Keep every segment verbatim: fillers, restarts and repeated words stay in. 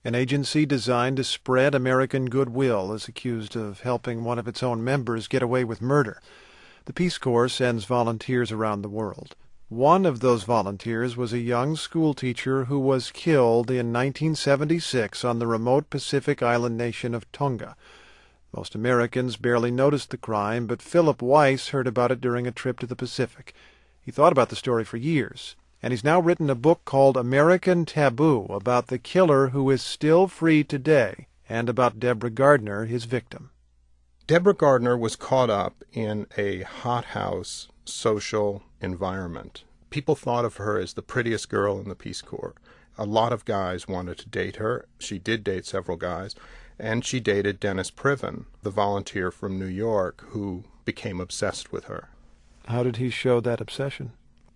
An agency designed to spread American goodwill is accused of helping one of its own members get away with murder. The Peace Corps sends volunteers around the world. One of those volunteers was a young schoolteacher who was killed in nineteen seventy-six on the remote Pacific island nation of Tonga. Most Americans barely noticed the crime, but Philip Weiss heard about it during a trip to the Pacific. He thought about the story for years, and he's now written a book called American Taboo about the killer who is still free today, and about Deborah Gardner, his victim. Deborah Gardner was caught up in a hothouse social environment. People thought of her as the prettiest girl in the Peace Corps. A lot of guys wanted to date her. She did date several guys, and she dated Dennis Priven, the volunteer from New York who became obsessed with her. How did he show that obsession?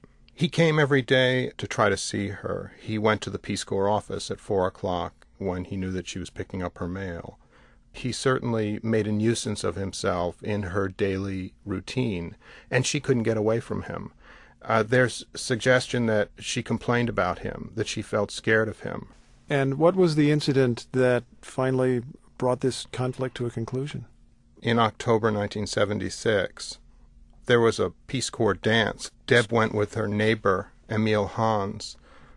He came every day to try to see her. He went to the Peace Corps office at four o'clock when he knew that she was picking up her mail. He certainly made a nuisance of himself in her daily routine, and she couldn't get away from him. Uh, there's suggestion that she complained about him, that she felt scared of him. And what was the incident that finally brought this conflict to a conclusion? In October nineteen seventy-six, there was a Peace Corps dance. Deb went with her neighbor, Emil Hans,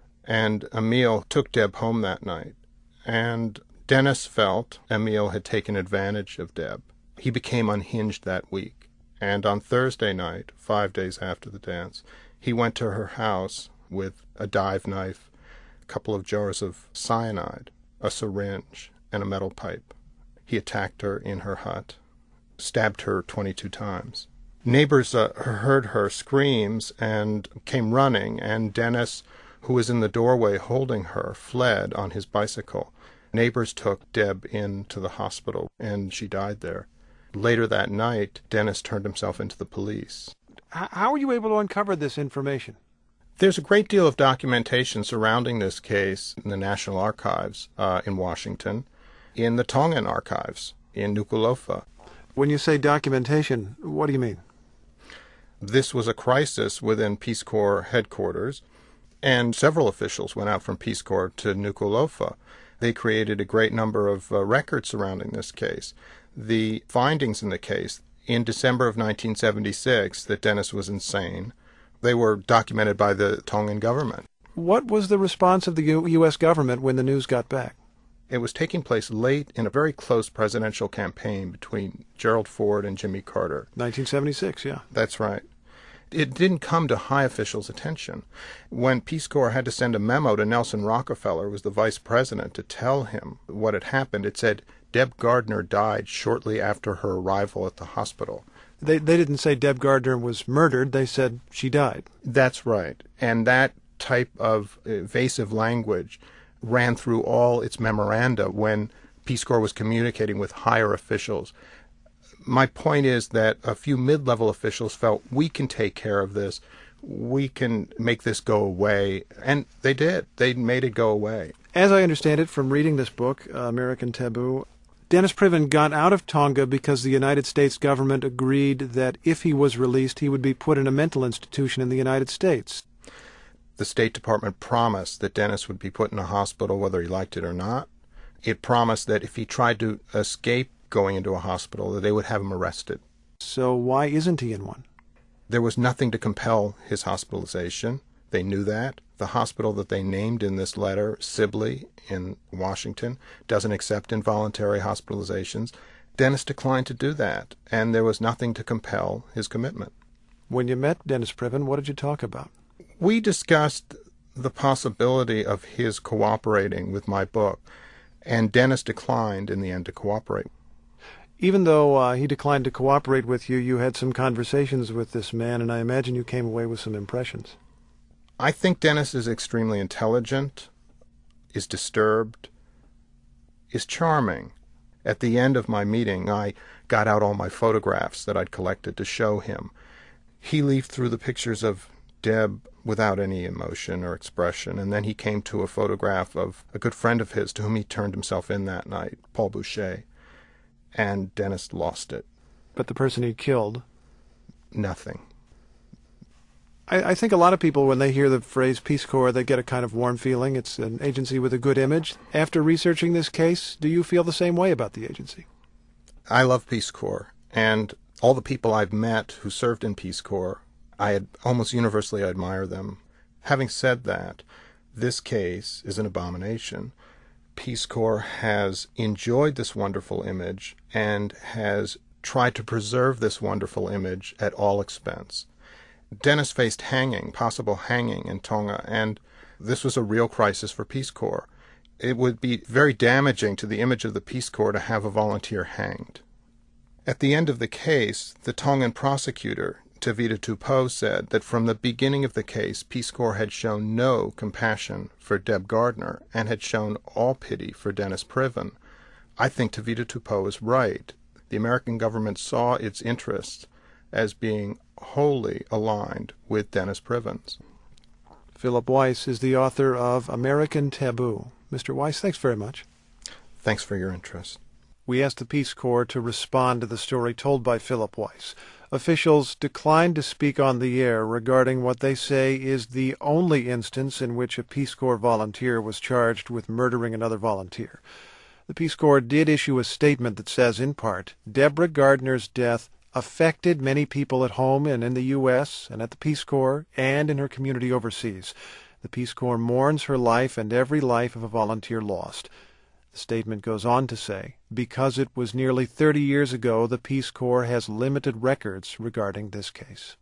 and Emil took Deb home that night. And Dennis felt Emil had taken advantage of Deb. He became unhinged that week, and on Thursday night, five days after the dance, he went to her house with a dive knife, a couple of jars of cyanide, a syringe, and a metal pipe. He attacked her in her hut, stabbed her twenty-two times. Neighbors uh, heard her screams and came running, and Dennis, who was in the doorway holding her, fled on his bicycle. Neighbors took Deb into the hospital, and she died there. Later that night, Dennis turned himself into the police. How were you able to uncover this information? There's a great deal of documentation surrounding this case in the National Archives uh, in Washington, in the Tongan Archives in Nuku'alofa. When you say documentation, what do you mean? This was a crisis within Peace Corps headquarters, and several officials went out from Peace Corps to Nuku'alofa. They created a great number of uh, records surrounding this case. The findings in the case, in December of nineteen seventy-six, that Dennis was insane, they were documented by the Tongan government. What was the response of the U- U.S. government when the news got back? It was taking place late in a very close presidential campaign between Gerald Ford and Jimmy Carter. nineteen seventy-six, yeah. That's right. It didn't come to high officials' attention. When Peace Corps had to send a memo to Nelson Rockefeller, who was the vice president, to tell him what had happened, it said, Deb Gardner died shortly after her arrival at the hospital. They they didn't say Deb Gardner was murdered. They said she died. That's right. And that type of evasive language ran through all its memoranda when Peace Corps was communicating with higher officials. My point is that a few mid-level officials felt, we can take care of this, we can make this go away, and they did. They made it go away. As I understand it from reading this book, uh, American Taboo, Dennis Priven got out of Tonga because the United States government agreed that if he was released, he would be put in a mental institution in the United States. The State Department promised that Dennis would be put in a hospital whether he liked it or not. It promised that if he tried to escape going into a hospital, that they would have him arrested. So why isn't he in one? There was nothing to compel his hospitalization. They knew that. The hospital that they named in this letter, Sibley in Washington, doesn't accept involuntary hospitalizations. Dennis declined to do that, and there was nothing to compel his commitment. When you met Dennis Priven, what did you talk about? We discussed the possibility of his cooperating with my book, and Dennis declined in the end to cooperate. Even though uh, he declined to cooperate with you, you had some conversations with this man, and I imagine you came away with some impressions. I think Dennis is extremely intelligent, is disturbed, is charming. At the end of my meeting, I got out all my photographs that I'd collected to show him. He leafed through the pictures of Deb without any emotion or expression, and then he came to a photograph of a good friend of his to whom he turned himself in that night, Paul Boucher. And Dennis lost it. But the person he killed? Nothing. I, I think a lot of people, when they hear the phrase Peace Corps, they get a kind of warm feeling. It's an agency with a good image. After researching this case, do you feel the same way about the agency? I love Peace Corps, and all the people I've met who served in Peace Corps, I had, almost universally admire them. Having said that, this case is an abomination. Peace Corps has enjoyed this wonderful image and has tried to preserve this wonderful image at all expense. Dennis faced hanging, possible hanging in Tonga, and this was a real crisis for Peace Corps. It would be very damaging to the image of the Peace Corps to have a volunteer hanged. At the end of the case, the Tongan prosecutor, Tevita Tupou, said that from the beginning of the case, Peace Corps had shown no compassion for Deb Gardner and had shown all pity for Dennis Priven. I think Tevita Tupou is right. The American government saw its interests as being wholly aligned with Dennis Priven's. Philip Weiss is the author of American Taboo. Mister Weiss, thanks very much. Thanks for your interest. We asked the Peace Corps to respond to the story told by Philip Weiss. Officials declined to speak on the air regarding what they say is the only instance in which a Peace Corps volunteer was charged with murdering another volunteer. The Peace Corps did issue a statement that says, in part, Deborah Gardner's death affected many people at home and in the U S and at the Peace Corps and in her community overseas. The Peace Corps mourns her life and every life of a volunteer lost. The statement goes on to say, because it was nearly thirty years ago, the Peace Corps has limited records regarding this case.